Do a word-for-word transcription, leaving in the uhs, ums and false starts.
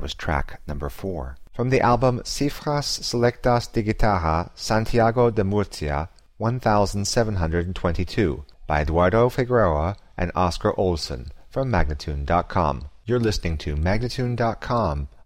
was track number four. From the album Cifras Selectas de Guitarra, Santiago de Murcia, seventeen twenty-two, by Eduardo Figueroa and Oscar Olson, from Magnatune dot com. You're listening to Magnatune dot com,